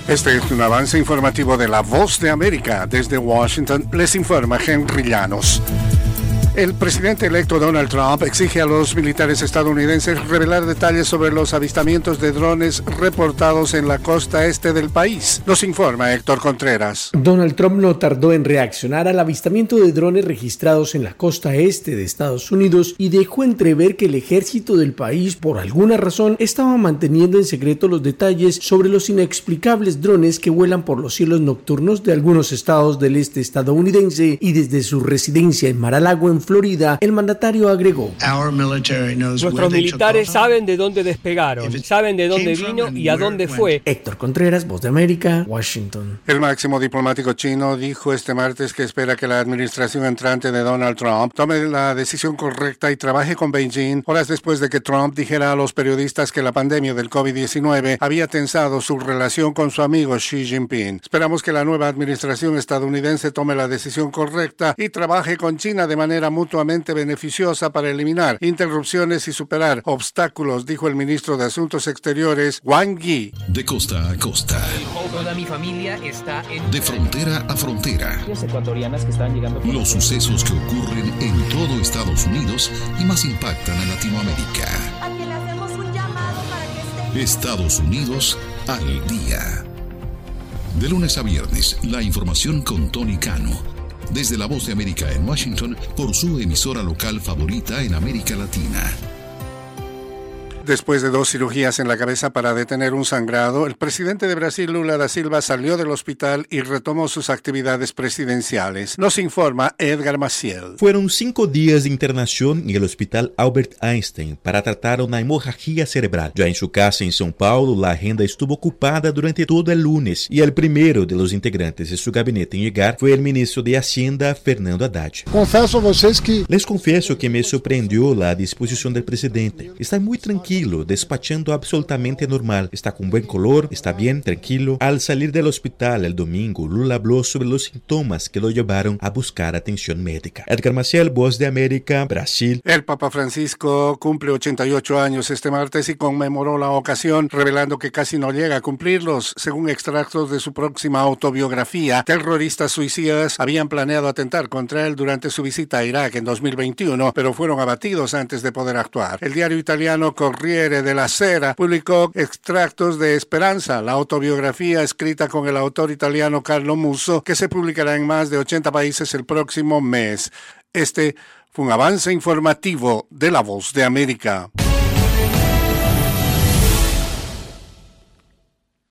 Este es un avance informativo de La Voz de América. Desde Washington les informa Henry Llanos. El presidente electo Donald Trump exige a los militares estadounidenses revelar detalles sobre los avistamientos de drones reportados en la costa este del país. Nos informa Héctor Contreras. Donald Trump no tardó en reaccionar al avistamiento de drones registrados en la costa este de Estados Unidos y dejó entrever que el ejército del país, por alguna razón, estaba manteniendo en secreto los detalles sobre los inexplicables drones que vuelan por los cielos nocturnos de algunos estados del este estadounidense y desde su residencia en Mar-a-Lago, en Florida, el mandatario agregó: nuestros militares saben de dónde despegaron, saben de dónde vino y a dónde fue. Héctor Contreras, Voz de América, Washington. El máximo diplomático chino dijo este martes que espera que la administración entrante de Donald Trump tome la decisión correcta y trabaje con Beijing horas después de que Trump dijera a los periodistas que la pandemia del COVID-19 había tensado su relación con su amigo Xi Jinping. Esperamos que la nueva administración estadounidense tome la decisión correcta y trabaje con China de manera mutuamente beneficiosa para eliminar interrupciones y superar obstáculos, dijo el ministro de Asuntos Exteriores, Wang Yi. De costa a costa. Toda mi familia está de frontera a frontera. Ecuatorianas que están llegando. Los sucesos que ocurren en todo Estados Unidos y más impactan a Latinoamérica. A que le hacemos un llamado para que esté. Estados Unidos al día. De lunes a viernes, la información con Tony Cano. Desde La Voz de América en Washington, por su emisora local favorita en América Latina. Después de 2 cirugías en la cabeza para detener un sangrado, el presidente de Brasil, Lula da Silva, salió del hospital y retomó sus actividades presidenciales. Nos informa Edgar Maciel. Fueron 5 días de internación en el hospital Albert Einstein para tratar una hemorragia cerebral. Ya en su casa en São Paulo, la agenda estuvo ocupada durante todo el lunes y el primero de los integrantes de su gabinete en llegar fue el ministro de Hacienda, Fernando Haddad. Les confieso que me sorprendió la disposición del presidente. Está muy tranquilo, despachando absolutamente normal. Está con buen color, está bien, tranquilo. Al salir del hospital el domingo, Lula habló sobre los síntomas que lo llevaron a buscar atención médica. Edgar Maciel, Voz de América, Brasil. El Papa Francisco cumple 88 años este martes y conmemoró la ocasión, revelando que casi no llega a cumplirlos. Según extractos de su próxima autobiografía, terroristas suicidas habían planeado atentar contra él durante su visita a Irak en 2021, pero fueron abatidos antes de poder actuar. El diario italiano Corriere della Sera publicó extractos de Esperanza, la autobiografía escrita con el autor italiano Carlo Musso, que se publicará en más de 80 países el próximo mes. Este fue un avance informativo de La Voz de América.